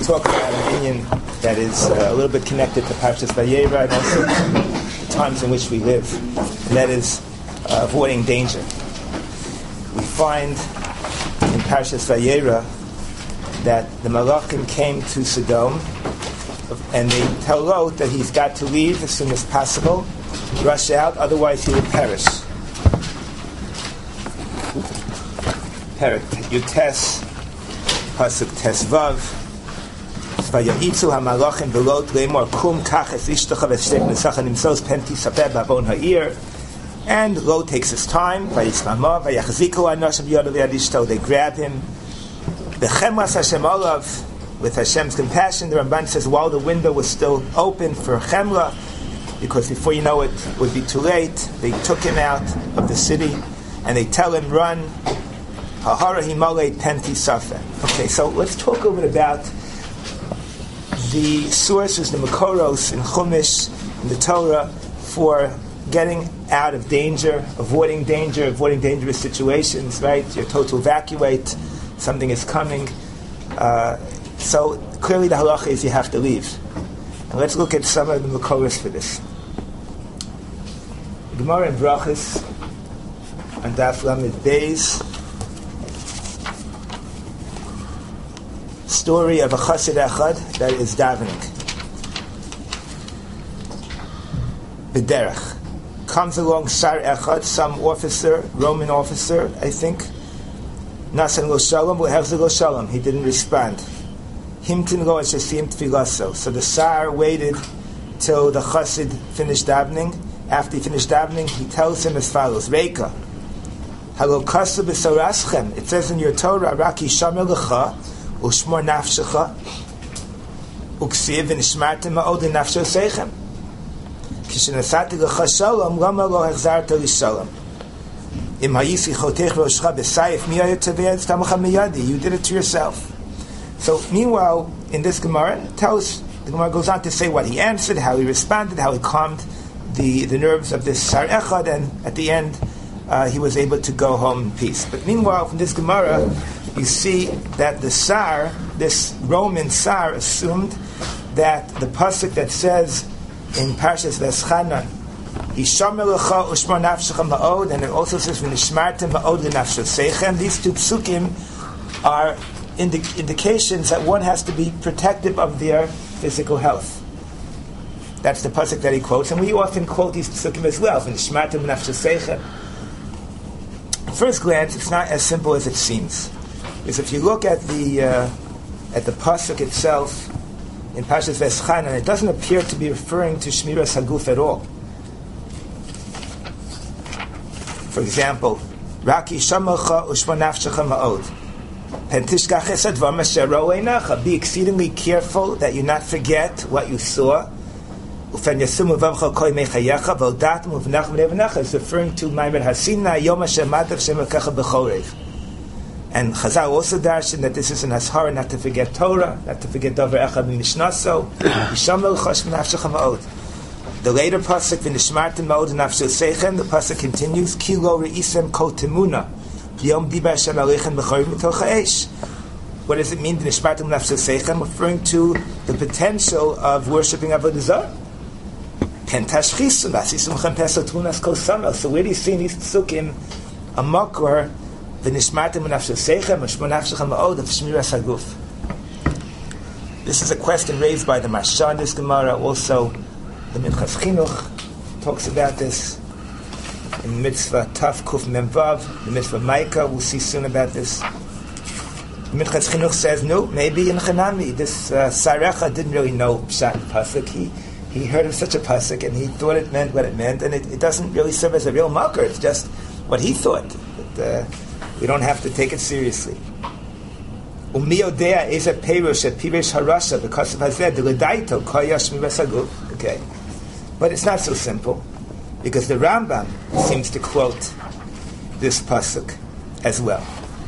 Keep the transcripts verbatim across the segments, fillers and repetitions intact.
talk about an Indian that is uh, a little bit connected to Parshas Vayera and also the times in which we live, and that is uh, avoiding danger. We find in Parshas Vayera that the Malachim came to Sodom and they tell Lot that he's got to leave as soon as possible, rush out, otherwise he will perish. Perik Yutes, Pasuk Tesvav, Vayitzu hamalachim v'lot leimor kum kach es ishtach v'shtech nesach nimsos penti sapeh b'avon ha'ir. And Lot takes his time. Vayitzmama vayachziku anosh b'yadav v'yad ishto. They grab him. B'chemras Hashem olav, with Hashem's compassion. The Ramban says while the window was still open for Chemra, because before you know it, it would be too late. They took him out of the city and they tell him, run. Hahara himale penti sapeh. Okay, so let's talk a little bit about the sources, the Makoros in Chumash, in the Torah, for getting out of danger, avoiding danger, avoiding dangerous situations, right? You're told to evacuate, something is coming. Uh, so clearly the halacha is you have to leave. And let's look at some of the Makoros for this. Gemara in Brachos, and Daf Lamed Beis, story of a chassid echad that is davening. B'derech comes along sar echad, some officer, Roman officer, I think. Nasan lo shalom, v'hevze lo shalom. He didn't respond. Himtin lo eshesim tfilaso. So the sar waited till the chassid finished davening. After he finished davening, he tells him as follows: Reika, halo kasu b'saraschem. It says in your Torah, Raki shamer lecha. Ushmor nafshecha, uksiv v'nishmartem ma'od nafsho seichem. Kishenasati lecha shalom, lama lo hechzarta lishalom. Im hayisi chotech roshcha b'sayif miyayot tevez tamacha miyadi. You did it to yourself. So, meanwhile, in this Gemara, it tells, the Gemara goes on to say what he answered, how he responded, how he calmed the, the nerves of this Sar Echad, and at the end, uh, he was able to go home in peace. But meanwhile, from this Gemara, you see that the Sar, this Roman Sar, assumed that the pasuk that says in Parshas Veschanan, Hishamer lecha ushmor nafshecha ma'od, and it also says v'nishmartem ma'od l'nafsho seichem. These two psukim are indi- indications that one has to be protective of their physical health. That's the pasuk that he quotes, and we often quote these psukim as well. V'nishmartem l'nafsho seichem. At first glance, it's not as simple as it seems. Because if you look at the uh, at the pasuk itself in Parshas Veschanan, it doesn't appear to be referring to Shmiras Haguf at all. For example, Raki Shamelcha Ushma Nafshecha Ma'od. Pentishkach Esadvar Mashero Einacha. Be exceedingly careful that you not forget what you saw. Ufen Yasum Uvamcha Koi Mechayecha Vodatum Uvnach V'Nevenacha is referring to Maimed Hasina Yom Hashem Madav Shemakacha B'Chorev. And Chazal also darshan that this is an ashara not to forget Torah, not to forget Dover Echad Mishnasol. Yishamel Chosh V'Nafshecha Ma'od. The later pasuk V'Nishmartem Ma'od Nafsho Seichem. The pasuk continues Kilo Reisem Kol Temuna Yom Dibar Hashem Aleichem B'Chorim Mitoch Ha'esh. What does it mean V'Nishmartem Nafsho Seichem? Referring to the potential of worshiping Avodah Zarah. Pentashchisu Vasisum Chem Peso Tunas Kol Samel. So where do you see in these psukim a makor This is a question raised by the Marsha in this Gemara. Also, the Minchas Chinuch talks about this in Mitzvah Taf Kuf Memvav, the Mitzvah Maika. We'll see soon about this. The Minchas Chinuch says, no, maybe in Chanami, this uh, Sarecha didn't really know Pshat Pasuk. He he heard of such a Pasuk and he thought it meant what it meant, and it, it doesn't really serve as a real marker. It's just what he thought. But, uh, we don't have to take it seriously. Umiyodea is a perush at Piresh Harasha because of Hazed the Ledaito Koyash Mivasaguf. Okay, but it's not so simple because the Rambam seems to quote this pasuk as well.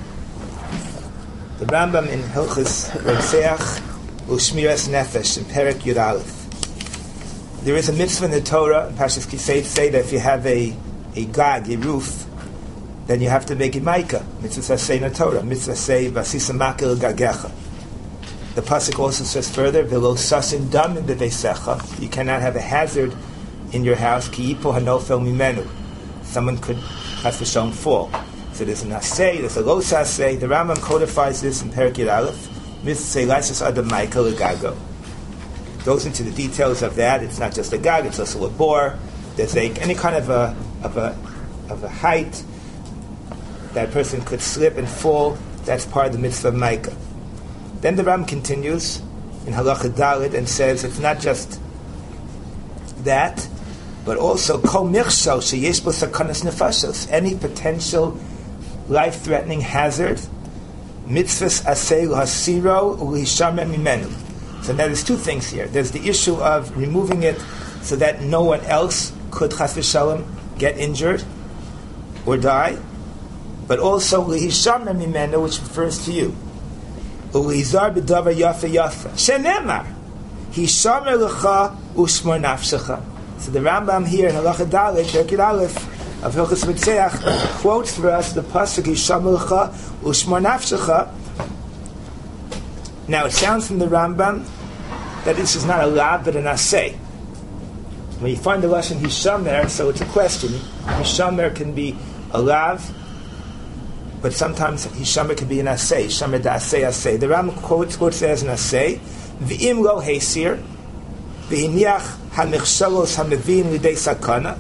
The Rambam in Hilchos Rotzeach Ushmiras Nefesh in Perek Yud Aleph. There is a mitzvah in the Torah in Parshas Kisei say that if you have a a gag, a roof, then you have to make it maika. Mitzvah say in the Torah. Mitzvah say vasisa makil gagecha. The The pasuk also says further, "V'lo sasin damin b'veisecha." You cannot have a hazard in your house. Ki yipo hanofel mimenu. Someone could chas v'shalom fall. So there's an asay, there's a lo sasay. The Rambam codifies this in Perek Yud Aleph. Mitzvah leisus adam ma'ika legago. Goes into the details of that. It's not just a gag; it's also a bore. There's a, any kind of a of a of a height that person could slip and fall. That's part of the mitzvah of Micah. Then the Ram continues in Halacha Daled and says it's not just that, but also kol michshal sheyesh bo sakanas nefashos, any potential life-threatening hazard, mitzvahs asay lahasiro ulishamer mimenu. So now there's two things here. There's the issue of removing it so that no one else could chas v'shalom get injured or die, but also lihishamer mimenu, which refers to you. Ulizar b'davar yafa yafa shenemar hishamer lecha ushmor nafshecha. So the Rambam here in Halacha Daled, Perek Yud Aleph of Hilchos Mitzeach quotes for us the pasuk hishamer lecha ushmor nafshecha. Now it sounds from the Rambam that this is not a lav but an asay. When you find the lashon hishamer, so it's a question. Hishamer can be a lav, but sometimes hishamer can be an asay. Hishamer da asay asay. The Rambam quotes quotes it as an asay. V'im lo heisir v'hiniach hamichshalos hamevin lidei sakana.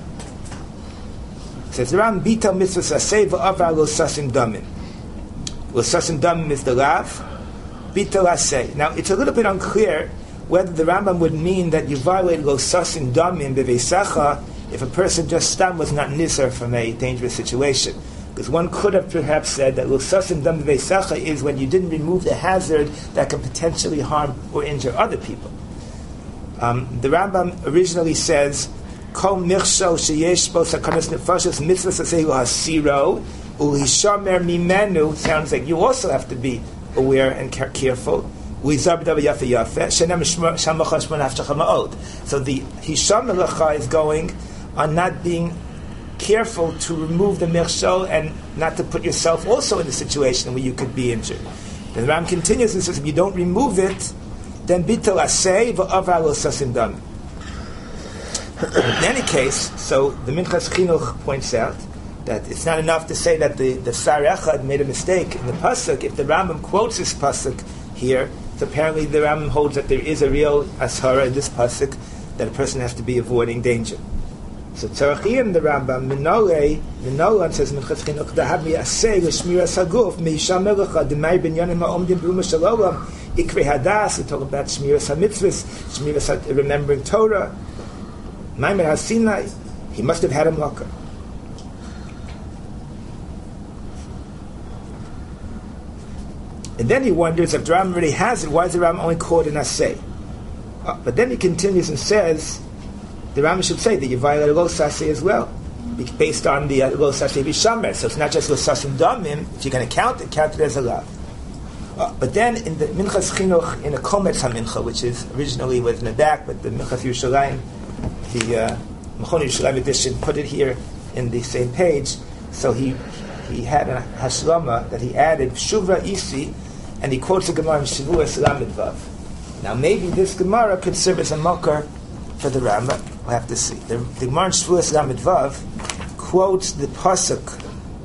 Says the Rambam bital mitzvahs asay v'avar lo sasim damim. Lo sasim damim is the lav. Bital asay. Now it's a little bit unclear whether the Rambam would mean that you violate lo sasim damim b'veisacha if a person just stam was not nizar from a dangerous situation. Because one could have perhaps said that lo sasim damim b'veisacha is when you didn't remove the hazard that could potentially harm or injure other people. Um, the Rambam originally says kol michshal sheyesh bo sakanas nefashos mitzvah sasei lahasiro ulishamer mimenu. Sounds like you also have to be aware and care- careful. So the Hisham Melacha is going on not being careful to remove the Mirshal and not to put yourself also in a situation where you could be injured. Then the Ram continues and says, if you don't remove it, then bital asay v'avar lo sasim dam. In any case, so the Minchas Chinuch points out that it's not enough to say that the, the Sar Echad made a mistake in the Pasuk. If the Rambam quotes this Pasuk here, so apparently the Rambam holds that there is a real ashara in this Pasuk that a person has to be avoiding danger. So Tzarachiyim, the Rambam, Minole, Minolan says, Minchas Chinuch, Dahav mi'aseh l'shmiras haguf, me'isham melecha, demai binyanim ha'omdim b'ruma shalom, ikre hadas, we talk about shmiras ha'mitzvahs, shmiras remembering Torah, Maimer HaSinai, he must have had a malka. And then he wonders if the Rambam already has it, why is the Rambam only called an asay? Uh, but then he continues and says, the Rambam should say that you violate a lo sasay as well, based on the uh, lo sasay b'shamer. So it's not just lo sasim damim. If you're going to count it, count it as a lav. Uh, but then in the Minchas Chinuch, in a Kometz HaMincha, which is originally was in the back, but the Minchas Yerushalayim, the uh, Mechon Yerushalayim edition, put it here in the same page. So he he had a hashlama that he added, Shuvra Isi, and he quotes a Gemara in Shavuos Lamed Vav. Now maybe this Gemara could serve as a makar for the Rambam. We'll have to see. The, the Gemara in Shavuos Lamed Vav quotes the pasuk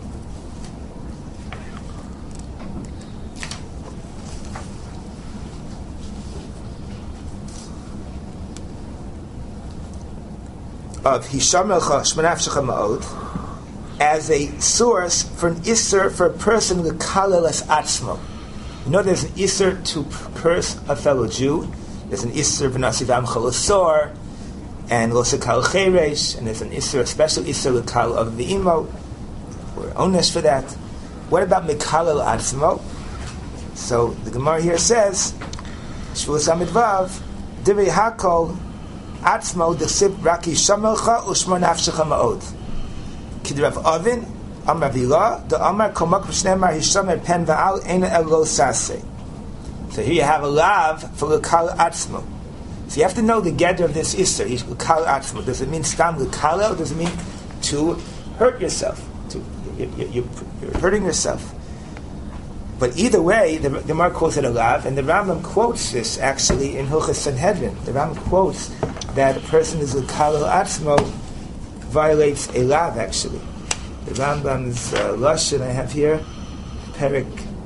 of Hisham Elcha Shmanafshecha Ma'od as a source for an isser for a person with kalelas atzmo. You know, there's an isser to curse a fellow Jew. There's an isser v'nasivam chalosor and losekal cheresh, and there's an isser, a special isser lekal of the imo. We're onesh for that. What about mekalel atzmo? So the Gemara here says, Shavuos Amid Vav, Divrei Hakol Atzmo D'Chsiv Raki Shamelcha Ushmor Nafshecha Ma'od. Kidrav Avin Amar Vila the Amar Komak V'Shneimar Hishamer Pen Va'al Eina El Lo Saseh. So here you have a lav for L'Kal Atzmo. So you have to know the gather of this Isser. L'Kal Atzmo. Does it mean Stam L'Kal, or does it mean to hurt yourself? To you, you, you, you're hurting yourself. But either way, the Gemara calls it a lav, and the Rambam quotes this actually in Hilchos Sanhedrin. The Rambam quotes that a person is a kalel atzmo violates a lav actually. The Rambam's uh, lashon I have here, Perik.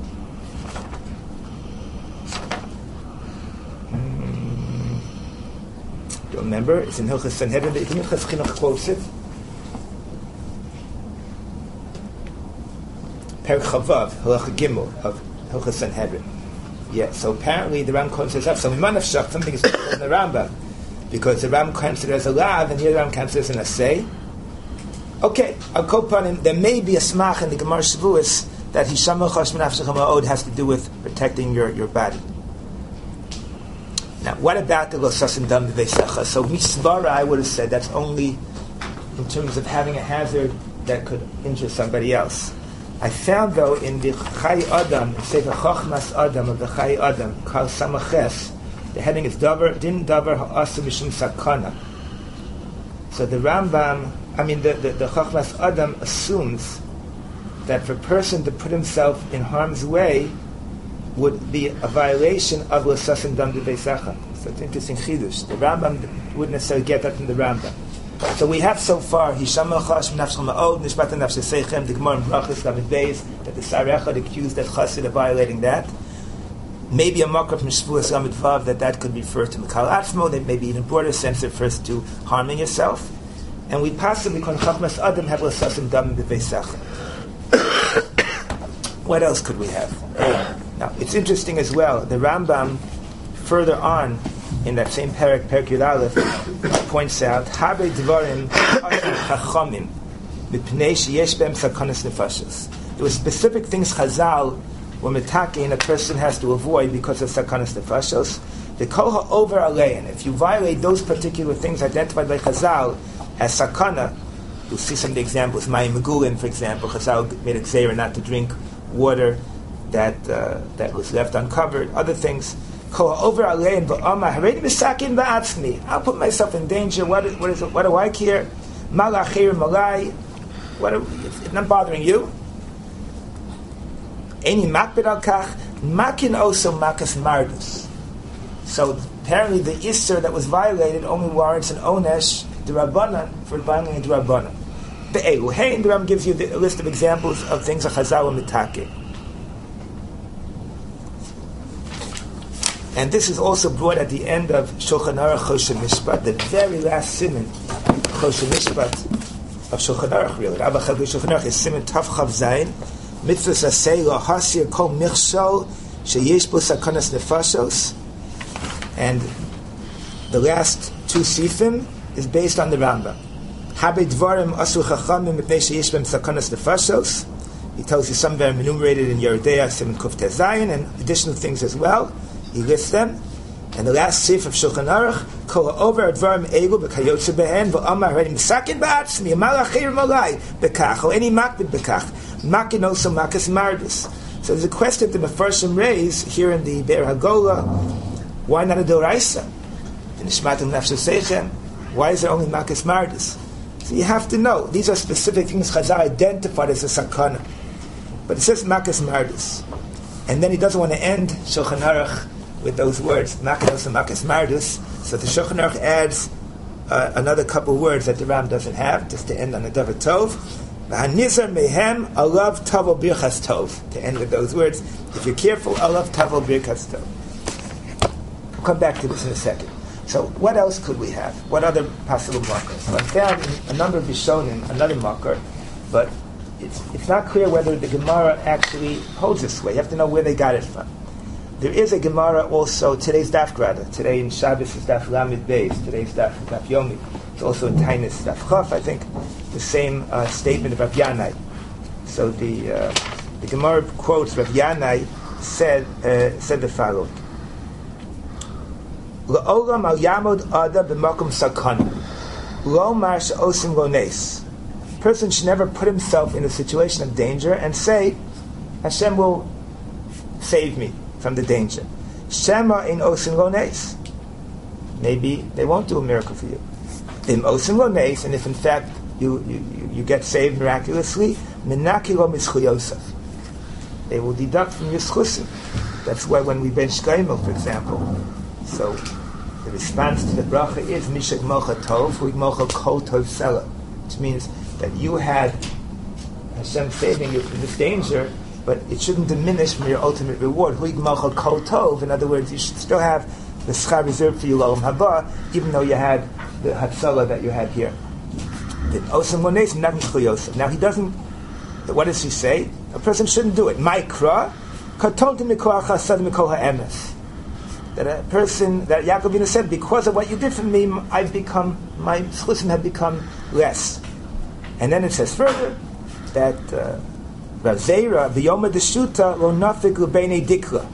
Mm, don't remember. It's in Hilchos Sanhedrin. The Hilchos Chinuch quotes it. Perik Chavav, Halacha Gimel of Hilchos Sanhedrin. Yeah, so apparently the Rambam considers that. So Mimanavshach, something is in the Rambam, because the Rambam considers a lav, and here the Rambam considers an assay. Okay, I'll quote on him. There may be a smach in the Gemara Shavuos that Hishamah Chosh Menafshach Ma'od has to do with protecting your, your body. Now, what about the Losas and Dam Veisecha? So Misvara, I would have said that's only in terms of having a hazard that could injure somebody else. I found, though, in the Chai Adam, Sefer Chochmas Adam of the Chai Adam, Kal Samaches, the heading is Davar, Din Davar Ha'asa Mishum Sakana. So the Rambam, I mean, the, the, the Chochmas Adam assumes that for a person to put himself in harm's way would be a violation of L'sas and Dam D'Veisecha. So it's an interesting chidush. The Rambam wouldn't necessarily get that from the Rambam. So we have so far Hisham Chash Nafshcha Ma'od Nishmat Nafsh Seichem the Gemara in Brachos Lamed Beis that the Sarechad accused that Chassid of violating that. Maybe a makar from Shavuos Lamed Vav that that could refer to Mikal Atzmo. That maybe in a broader sense refers to harming yourself. And we possibly Kon Chachmas Adam have L'sas and Dam B'Veisecha. What else could we have? Now it's interesting as well. The Rambam further on in that same parak, Perik Yud Aleph, points out Habe Dvarim Chachamim Mipnei Sheyesh Behem Sakanas Nefashos. There were specific things Chazal were metaking a person has to avoid because of Sakanas Nefashos. The Kol HaOver Alein. If you violate those particular things identified by Chazal as Sakana, you'll see some of the examples. Mayim Megulin, for example, Chazal made a gzeira not to drink water that uh, that was left uncovered. Other things. I'll put myself in danger. What is, what is it? What do I care? Malachir malai. What? It's not bothering you. Any makbid al kach. Makin also makas mardus. So apparently the isser that was violated only warrants an onesh d'Rabbanan for violating a d'Rabbanan. The Elu. Hey, the Ram gives you the, a list of examples of things that Chazal and mitake. And this is also brought at the end of Shulchan Aruch Choshen Mishpat, the very last siman Choshen Mishpat of Shulchan Aruch. Really, Rabbi Chavli Shulchan Aruch is siman Tav Chav Zayin. Mitzvahs asay lo hasir kol michshol sheyesh bo sakanas nefashos. And the last two sifim is based on the Rambam. Habe dvarim asu chachamim mipnei sheyesh bem sakanas nefashos. He tells you some of them enumerated in Yeridea siman Kuf Tez Zayin and additional things as well. He lists them, and the last sif of Shulchan Aruch, Kol over Advarim Egu b'Kayotze Behen v'Amar Redim Sakin Ba'atzmi Malachir Malai Bekach or any Makbid Bekach Makin also Makas Mardus. So there's a question that the Mefarshim raise here in the Be'er Hagola: why not a Doraisa? In Nishmatim Nafshos Seichem, why is there only Makas Mardus? So you have to know these are specific things Chazal identified as a sakana, but it says Makas Mardus, and then he doesn't want to end Shulchan Aruch with those words, Makados and Makas Mardus. So the Shulchan Aruch adds uh, another couple words that the Ram doesn't have, just to end on a Davar Tov. V'hanizar mehem alav tavo birchas tov. To end with those words, if you're careful, alav tavo birchas tov. We'll come back to this in a second. So what else could we have? What other possible markers? So I found in a number of Rishonim another marker, but it's it's not clear whether the Gemara actually holds this way. You have to know where they got it from. There is a Gemara also, today's Daf Grada. Today in Shabbos is Daf Lamed Beis. Today's Daf, Daf Yomi. It's also in Tainus Daf Chaf, I think, the same uh, statement of Rav Yanai. So the uh, the Gemara quotes Rav Yanai said uh, said the following: La'olam al yamod ada b'makom sakana, lo mar she'osim lo nes. A person should never put himself in a situation of danger and say, Hashem will save me from the danger. Shema in osim lo nes. Maybe they won't do a miracle for you. In osim lo nes, and if in fact you, you, you get saved miraculously, minaki lo mitzchu Yosef. they will deduct from your schusim. That's why when we bench Gaimel, for example, so the response to the bracha is Mishak Mocha Tov, Huig Mocha Kol Tov Sela, which means that you had Hashem saving you from this danger, but it shouldn't diminish from your ultimate reward. Huig Mocha Kol Tov, in other words, you should still have the schar reserved for you L'olam Haba, even though you had the Hatzala that you had here. Now he doesn't, what does he say? A person shouldn't do it. Maikra, that a person, that Yaakov Avinu said, because of what you did for me, I've become, my schusim have become less. And then it says further that Rav Zera, v'yoma deshuta lo nafik l'beinei dikla.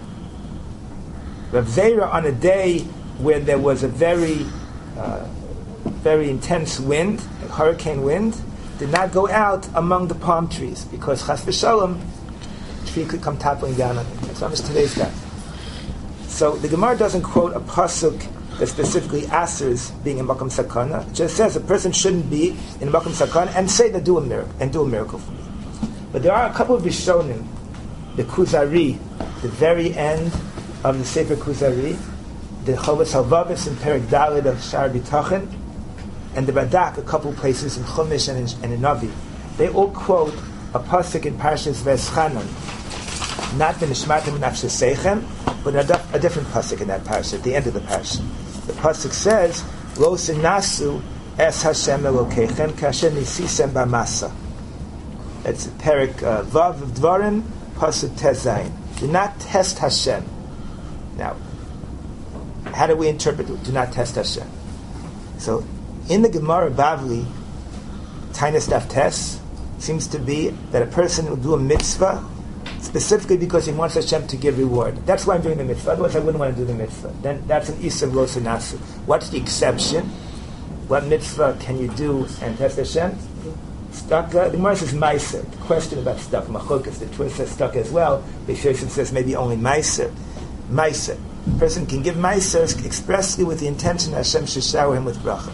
Rav Zera, on a day when there was a very, uh, very intense wind, a hurricane wind, did not go out among the palm trees because chas v'shalom, tree could come toppling down on him. That's almost today's guy. So the Gemara doesn't quote a pasuk that specifically asers being in Makom Sakana. It just says a person shouldn't be in Makom Sakana and say that do a miracle and do a miracle for me. But there are a couple of Rishonim, the Kuzari, the very end of the Sefer Kuzari, the Chovas Halvavis in Perek Daled of Shar B'Tachin, and the Radak, a couple places in Chumash and in, and in Navi. They all quote a pasuk in Parshas V'eschanan, not the Nishmatim Nafshe Seichem, but a, a different pasuk in that parsha, at the end of the parsha. The pasuk says, Lo Sinasu Es Hashem Elokeichem Kashem Nisisem B'Masa. That's Perek uh, Vav of Dvarim, pasuk Tezayin. Do not test Hashem. Now, how do we interpret it? Do not test Hashem. So, in the Gemara Bavli, Tainas Daf Tes, seems to be that a person will do a mitzvah specifically because he wants Hashem to give reward. That's why I'm doing the mitzvah. Otherwise, I wouldn't want to do the mitzvah. Then that's an Isav Lo Sinasu. What's the exception? What mitzvah can you do and test Hashem? Stuck. Uh, the Gemara says Meiser. The question about stuck. Machokas, the twist says stuck as well. The Shirsim says maybe only Meiser. Meiser. A person can give Meiser expressly with the intention that Hashem should shower him with bracha.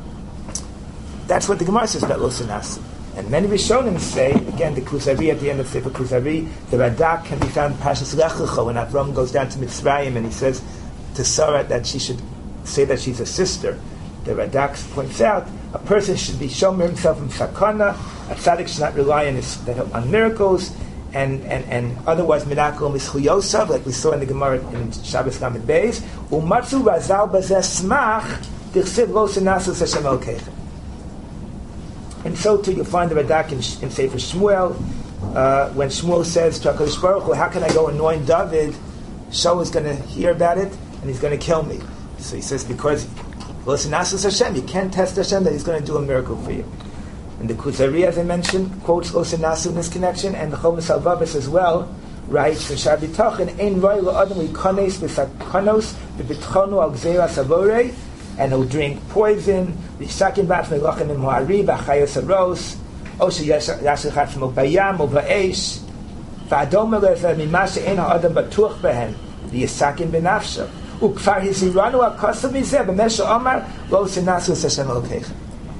That's what the Gemara says about Lo Sinasu. And many Rishonim say, again, the Kuzari at the end of Sefer Kuzari, the Radak can be found in Parshas Lech Lecha when Avram goes down to Mitzrayim and he says to Sarah that she should say that she's a sister. The Radak points out a person should be shomer himself in sakana, a tzaddik should not rely on, his, on miracles, and, and, and otherwise minakel mischuyosav, like we saw in the Gemara in Shabbos Lamed Beis, umatzu razal bazeh smach, dichsiv lo senasu Hashem Elokeichem. And so too, you'll find the Radak in, in Sefer Shmuel, uh, when Shmuel says to HaKadosh Baruch Hu, how can I go anoint David? Shaul is going to hear about it, and he's going to kill me. So he says, because Lo Sinasu Hashem, you can't test Hashem that he's going to do a miracle for you. And the Kuzari, as I mentioned, quotes Lo Sinasu in this connection, and the Chovas Halvavis as well, writes in Shar B'Tachin, Ein roi la'adam likanes b'sakanos b'bitchonu al gzeira savorei, and he'll drink poison, v'yisakin b'atzmei lachem in mo'ari, v'achayos aros, o sheyashech atzmo bayam, o ba'esh, v'adom elef mima she'en ha'adam batuch behen, v'yisakin b'nafsho, u'kfar hiziranu ha'kosov mizeh, b'mesho omar, lo sinasu Hashem Elokeichem.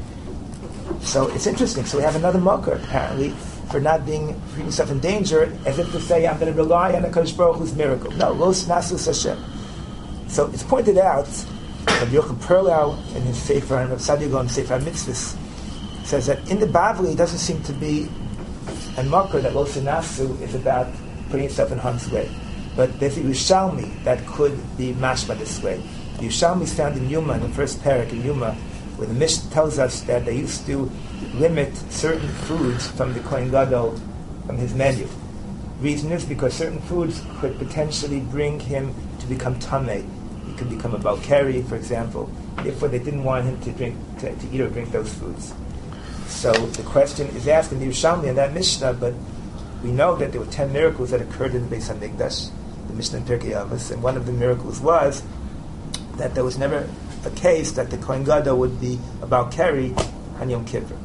So it's interesting. So we have another mocker, apparently, for not being, putting yourself in danger, as if to say, I'm going to rely on the HaKadosh Baruch Hu's miracle. No, lo sinasu Hashem. So it's pointed out, Rabbi Yochanan Perlau in his Sefer, and Rav Sadia Gaon in Sefer Mitzvahs, says that in the Bavli it doesn't seem to be a marker that Lo Sinasu is about putting yourself in harm's way. But there's a Yerushalmi that could be mashma this way. The Yerushalmi is found in Yuma, in the first parak in Yuma, where the Mishnah tells us that they used to limit certain foods from the Kohen Gadol, from his menu. Reason is because certain foods could potentially bring him to become tamei. He could become a Balkari, for example. Therefore, they didn't want him to drink, to, to eat or drink those foods. So the question is asked in the Yerushalmi in that Mishnah, but we know that there were ten miracles that occurred in the Beis HaMikdash, the Mishnah in Pirkei Avos, and one of the miracles was that there was never a case that the Kohen Gadol would be a Balkari on Yom Kippur.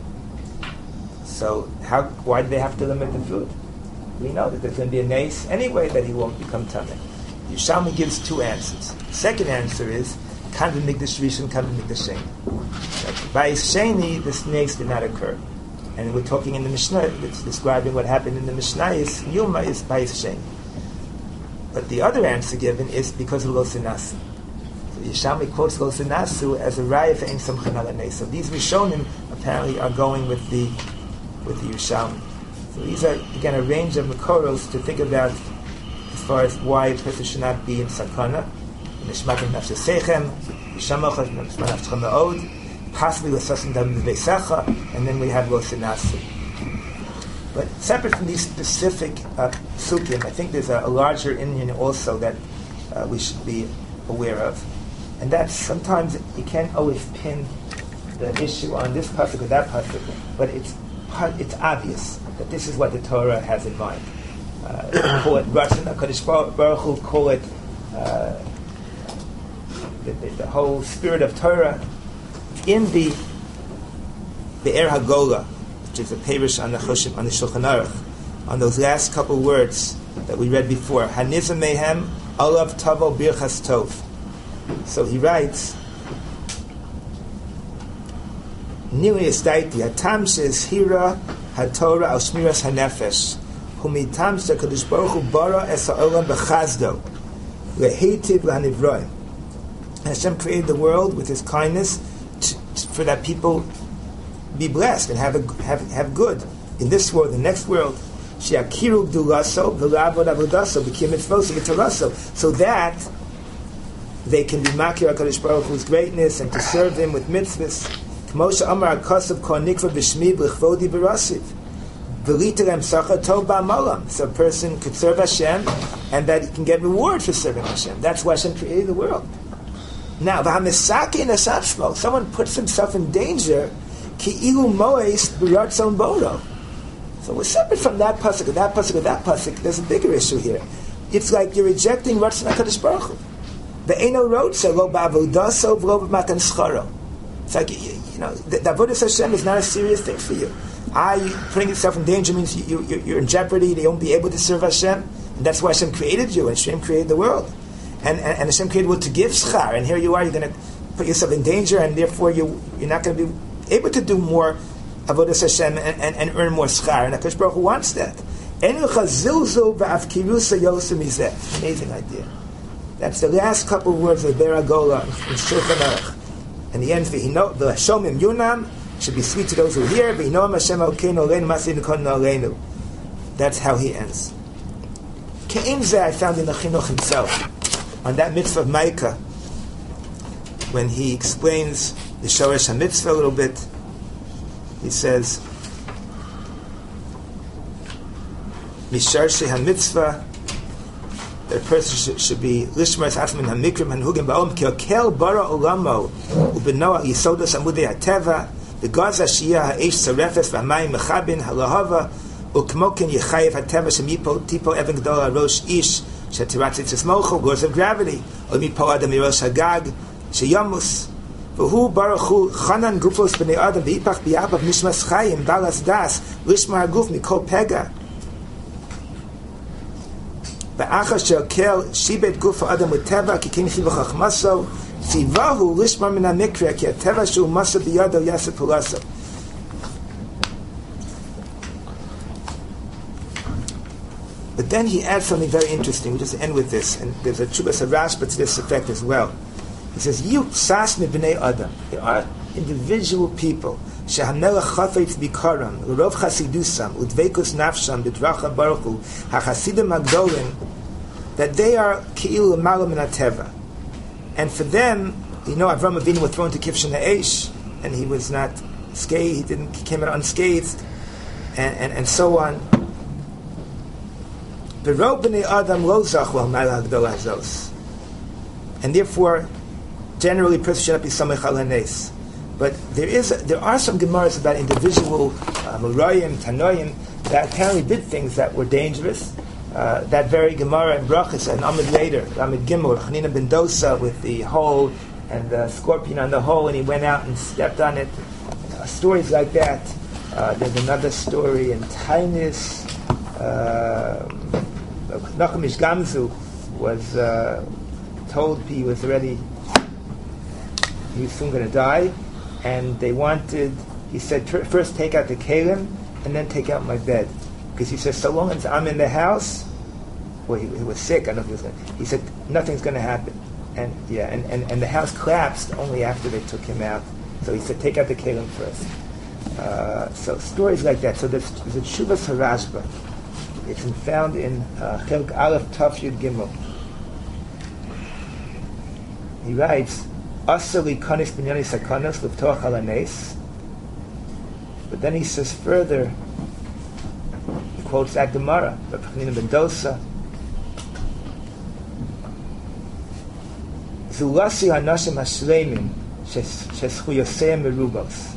So how? Why do they have to limit the food? We know that there's going to be a nace anyway that he won't become tamei. Yerushalmi gives two answers. The second answer is kan v'mikdash rishon, kan v'mikdash sheni. By sheni, this nace did not occur. And we're talking in the Mishnah, it's describing what happened in the Mishnah, is Yuma is Bais Shem. But the other answer given is because of Lo Sinasu. So Yishalmi quotes Lo Sinasu as a raya for Ein Samchan Alanei. So these Rishonim apparently are going with the with the Yishalmi. So these are, again, a range of Makoros to think about as far as why a person should not be in Sakana. Nishmatim Nafshe Sechem, Yishamach Nishmat Nafshe Ma'od, possibly with Sasim Dam Veisacha, and then we have Lo Sinasu. But separate from these specific uh, psukim, I think there's a, a larger Indian also that uh, we should be aware of. And that's sometimes you can't always pin the issue on this pasuk or that pasuk, but it's it's obvious that this is what the Torah has in mind. Uh, call it Ratzon HaKadosh Baruch Hu, call it uh, the, the, the whole spirit of Torah in the Be'er HaGola, which is a parish on the Choshim, on the Shulchan Aruch, on those last couple words that we read before. Hanizah mehem alav tavo birchas tov. So he writes, Nili estaiti hatam she'ezhira haTorah al shmiras hanefesh humitam she'Kadosh Baruch Hu bara es ha'olam b'chazdo lehitiv l'hanivroim. Hashem created the world with His kindness to, to, for that people be blessed and have a, have have good in this world, the next world. She'akiru gdulaso v'lavod avodaso b'kim mitzvos v'taraso, so that they can be makir HaKadosh Baruch Hu's greatness and to serve Him with mitzvahs. K'moshe Amar HaKosav Kol Nikva B'Shmi B'Chvodi B'Rasiv V'Literem Sacha Tov Ba'Malam. So a person could serve Hashem and that he can get reward for serving Hashem. That's why Hashem created the world. Now, V'Hamisaki in Asapshmo, someone puts himself in danger. Ki'ilu Moes B'Ratzon Bodo. So we're separate from that pasuk, or that pasuk, or that pasuk. There's a bigger issue here. It's like you're rejecting Ratzon HaKadosh Baruch Hu. Ve'eno Rotza Lo Ba'avodaso V'Lo B'Matan Scharo. It's like, you, you know, the, the Avodas Hashem is not a serious thing for you. I putting yourself in danger means you, you, you're in jeopardy. You won't be able to serve Hashem, and that's why Hashem created you, and Hashem created the world, and and, and Hashem created the world to give schar. And here you are, you're going to put yourself in danger, and therefore you you're not going to be able to do more Avodas Hashem and, and, and earn more schar. And HaKadosh Baruch Hu wants that. Amazing idea. That's the last couple of words of the Be'er HaGola in Shulchan Aruch. And the end, the Shomim Yunam should be sweet to those who hear. That's how he ends. Ke'im Zeh I found in the Chinuch himself, on that mitzvah of Micah, when he explains the Shoresh HaMitzvah a little bit. He says, Misharshi HaMitzvah, that a person should, should be lishmar atzmim hamikrim hanhugim ba'om ki'okel bara olamo ubenoah yisodos amudei hateva v'gaz hashiyah ha'esh tzarefes v'amayim mechabin halahava ukmokin yechayev hateva shemipo tipo even gdol rosh ish shetiratzit tzmocho laws of gravity or mipo adam mirosh hagag sheyamus v'hu baruch hu chanan gufos b'nei adam v'ipach b'yabav nishmas chayim balas das lishmar haguf mikol pega. Ba'achas she'okel shibet gufa adam uteva kikin chiva chachmaso tzivahu lishmar min ha'mikra ki ateva shu masa biyado yaseh pulaso. But then he adds something very interesting. We just end with this, and there's a Chubas HaRashba to this effect as well. He says, "You sas mibnei adam." There are individual people. Shehamelech chafetz bikaram, l'rov chasidusam, udveikus nafsham, b'dracha baruch hu, hachasidim hagdolim, that they are ki'ilu l'malam min hateva. And for them, you know, Avram Avinu was thrown to Kivshin ha'esh, and he was not scathed, he didn't, he came out unscathed, and, and, and so on. B'rov b'nei adam lo zachu al ma'al hagdol hazos. And therefore, generally, a person should not be samech al hanes. But there is, a, there are some gemaras about individual uh, Murayim, Tanoim, that apparently did things that were dangerous. Uh, that very Gemara in Brachas, and Amid later, Amid Gimel, Chanina ben Dosa with the hole and the scorpion on the hole, and he went out and stepped on it. Uh, stories like that. Uh, there's another story in Tainis. Uh, Nachum Ish Gamzu was uh, told he was already, he was soon going to die. And they wanted He said, first take out the kalim and then take out my bed. Because he says, so long as I'm in the house, well, he, he was sick, I don't know if he was going to, he said, nothing's going to happen. And yeah, and, and, and the house collapsed only after they took him out. So he said, take out the kalim first. Uh, so stories like that. So there's, there's a Tshuvas HaRashba. It's found in Chelk Aleph Taf Yud Gimel. He writes, Asa li kanis binyani sakanos l'ptoach al hanes. But then he says further, he quotes that Gemara, B'Pechnina Mendoza, Zulasi hanashim hashleimim sheschu yoseim merubos.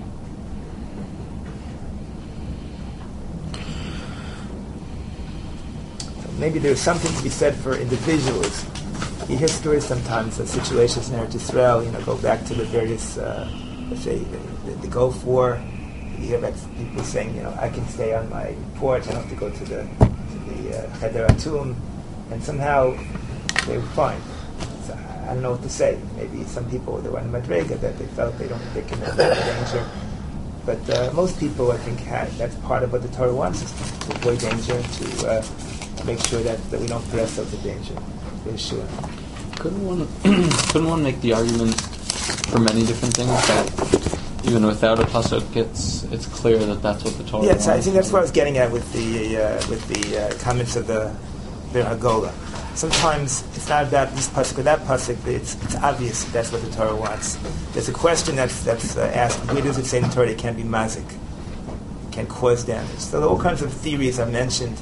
So maybe there's something to be said for individuals. You hear stories sometimes of situations in Eretz Yisrael, you know, go back to the various, uh, let's say, the, the Gulf War. You hear about people saying, you know, I can stay on my porch, I don't have to go to the to the uh, Cheder Atum, and somehow they were fine. So I don't know what to say. Maybe some people, they were in Madrega, that they felt they don't they can avoid danger. But uh, most people, I think, had, that's part of what the Torah wants us to, to avoid danger, to uh, make sure that, that we don't put ourselves in danger. Sure. Couldn't one couldn't one make the argument for many different things that even without a pasuk, it's it's clear that that's what the Torah yeah, wants? Yeah, I think that's what I was getting at with the uh, with the uh, comments of the Bir Hagola. Sometimes it's not about this pasuk or that pasuk, but it's it's obvious that that's what the Torah wants. There's a question that's that's uh, asked: where does it say in the Torah it can't be mazik, can cause damage? So there are all kinds of theories are mentioned.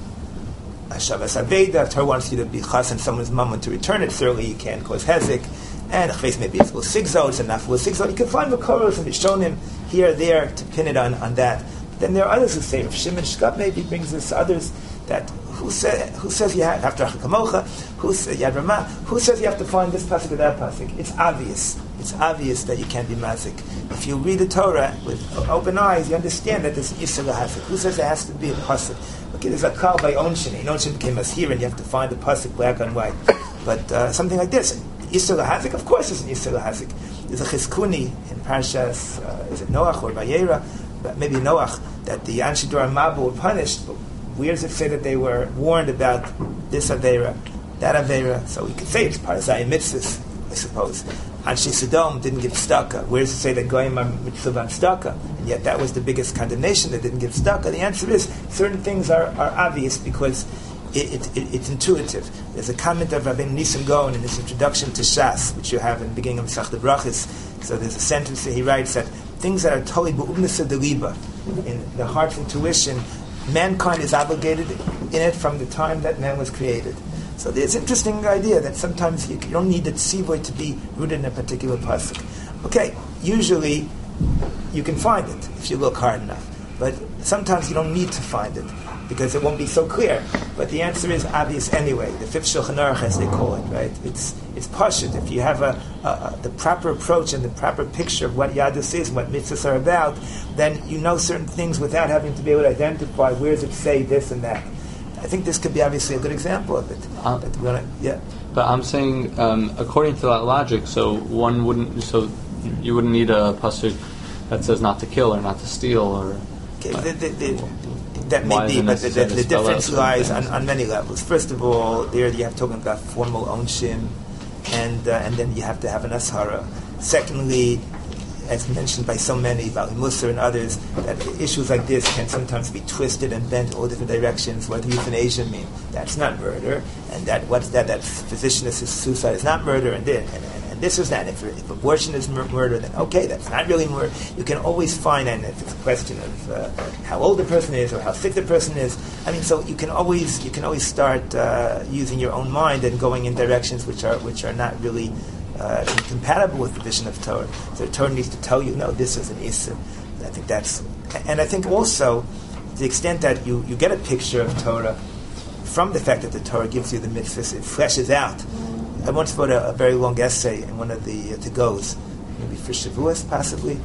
Shavas Aveda, Torah wants you to be chas and someone's mama to return it. Certainly, you can't cause hezek, and chves maybe it's full sigzos and not full sigzos. You can find makoros and Rishonim here or there to pin it on, on that. But then there are others who say, Rav Shimon Shkop maybe brings us others that who say who says you have after Hakamocha, who says Yad Ramah, who says you have to find this pasuk or that pasuk. It's obvious. It's obvious that you can't be mazik. If you read the Torah with open eyes, you understand that there's Yisra Hasik. Who says there has to be a pasuk? Okay, there's a call by Onshin. Onshin became as here, and you have to find the pasuk black on white. But uh, something like this, Yisra Hasik, of course, is Yisra Hasik. There's a Chizkuni in Parshas, uh, is it Noach or Vayera? Maybe Noach, that the Anshe Dor Mabul were punished. But where does it say that they were warned about this Avera, that Avera? So we could say it's part of Zayim Mitzvahs, I suppose. Anshe Sodom didn't give tzedakah. Where does it say that Goyim are mitzvah on tzedakah? And yet that was the biggest condemnation, they didn't give tzedakah. The answer is, certain things are, are obvious because it, it, it, it's intuitive. There's a comment of Rabbi Nissim Gaon in his introduction to Shas, which you have in the beginning of Masechta Brachos. So there's a sentence that he writes that things that are totally bu'umnasa deliba, in the heart's intuition, mankind is obligated in it from the time that man was created. So there's an interesting idea that sometimes you, you don't need the tzivoy to be rooted in a particular pasuk. Okay, usually you can find it if you look hard enough, but sometimes you don't need to find it because it won't be so clear. But the answer is obvious anyway. The fifth Shulchan Aruch, as they call it, right? It's it's pashut. If you have a, a, a the proper approach and the proper picture of what Yadus is and what mitzvahs are about, then you know certain things without having to be able to identify where does it say this and that. I think this could be obviously a good example of it. Um, that we're gonna, yeah. But I'm saying, um, according to that logic, so one wouldn't, so you wouldn't need a pasuk that says not to kill or not to steal or. Okay, the, the, the, that may be, but the, the, the difference lies on, on many levels. First of all, there you have talking about formal onshim, and uh, and then you have to have an ashara. Secondly, as mentioned by so many, Bali Musar and others, that issues like this can sometimes be twisted and bent all different directions. What does euthanasia mean? That's not murder. And that what's that? That physician assisted suicide is not murder. And this, and, and, and this is that. If, if abortion is mur- murder, then okay, that's not really murder. You can always find, and if it's a question of uh, how old the person is or how sick the person is, I mean, so you can always you can always start uh, using your own mind and going in directions which are which are not really Uh, incompatible with the vision of Torah. So the Torah needs to tell you, no, this is an Issa. I think that's, and I think also, to the extent that you, you get a picture of Torah from the fact that the Torah gives you the mitzvahs, it fleshes out. I once wrote a, a very long essay in one of the uh, to-goes, maybe for Shavuos, possibly.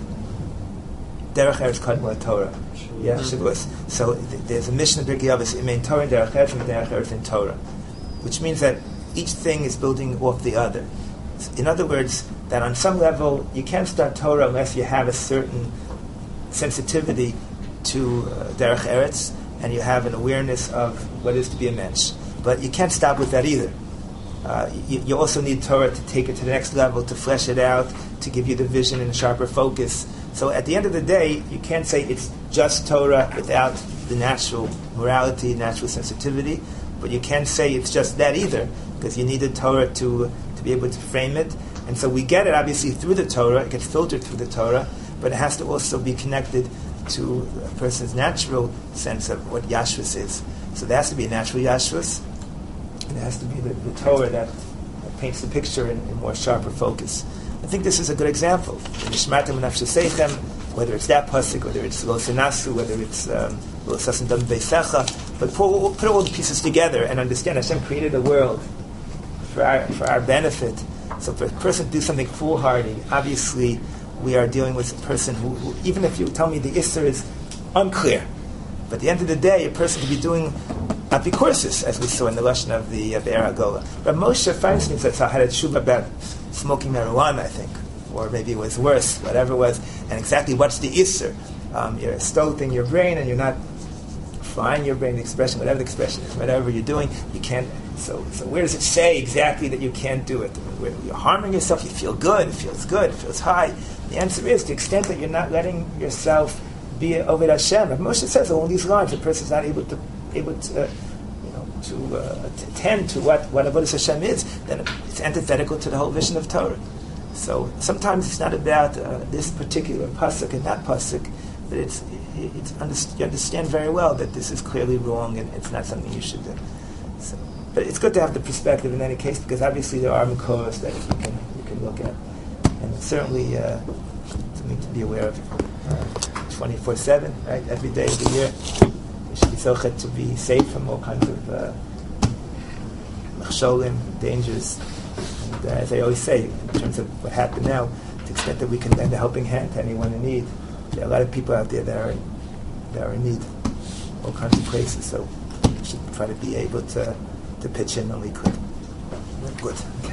Derech Eretz Kadmon Torah. Yeah, Shavuos. So th- there's a mission of Birkei Avos, Imein Torah, Derech Eretz, and Derech Eretz in Torah, which means that each thing is building off the other. In other words, that on some level you can't start Torah unless you have a certain sensitivity to uh, Derech Eretz, and you have an awareness of what it is to be a mensch. But you can't stop with that either. Uh, you, you also need Torah to take it to the next level, to flesh it out, to give you the vision and a sharper focus. So at the end of the day, you can't say it's just Torah without the natural morality, natural sensitivity, but you can't say it's just that either, because you needed Torah to, to be able to frame it. And so we get it obviously through the Torah, it gets filtered through the Torah, but it has to also be connected to a person's natural sense of what Yashvus is. So there has to be a natural Yashvus, and it has to be the, the Torah that, that paints the picture in, in more sharper focus. I think this is a good example. Nishmatem Nafsheseichem, whether it's that pasuk, whether it's Lo Senasu, whether it's um, Lo Sasem Dam Beisecha, but put, put all the pieces together and understand Hashem created a world for our, for our benefit. So for a person to do something foolhardy, obviously we are dealing with a person who, who even if you tell me the Isser is unclear, but at the end of the day, a person could be doing apikursis, as we saw in the lesson of the of the Be'er Hagola. But Moshe Feinstein said, so I had a tshuva about smoking marijuana, I think, or maybe it was worse, whatever it was, and exactly what's the Isser. Um, you're stoking your brain and you're not frying your brain, the expression, whatever the expression is, whatever you're doing, you can't, so so where does it say exactly that you can't do it? Where you're harming yourself, you feel good, it feels good, it feels high. The answer is, to the extent that you're not letting yourself be Oved Hashem. If Moshe says along these lines, the person's not able to, able to, uh, you know, to, uh, to tend to what, what Avodas Hashem is, then it's antithetical to the whole vision of Torah. So sometimes it's not about uh, this particular pasuk and that pasuk, but it's, it's underst- you understand very well that this is clearly wrong and it's not something you should do. So, but it's good to have the perspective in any case, because obviously there are makoros that you can you can look at, and it's certainly uh, something to be aware of. twenty-four seven, right? Every day of the year, we should be zochet to be safe from all kinds of uh, machsholim, dangers. And, uh, as I always say, in terms of what happened now, to the extent that we can lend a helping hand to anyone in need. There are a lot of people out there that are that are in need, all kinds of places. So we should try to be able to to pitch in when we could. Good. Okay.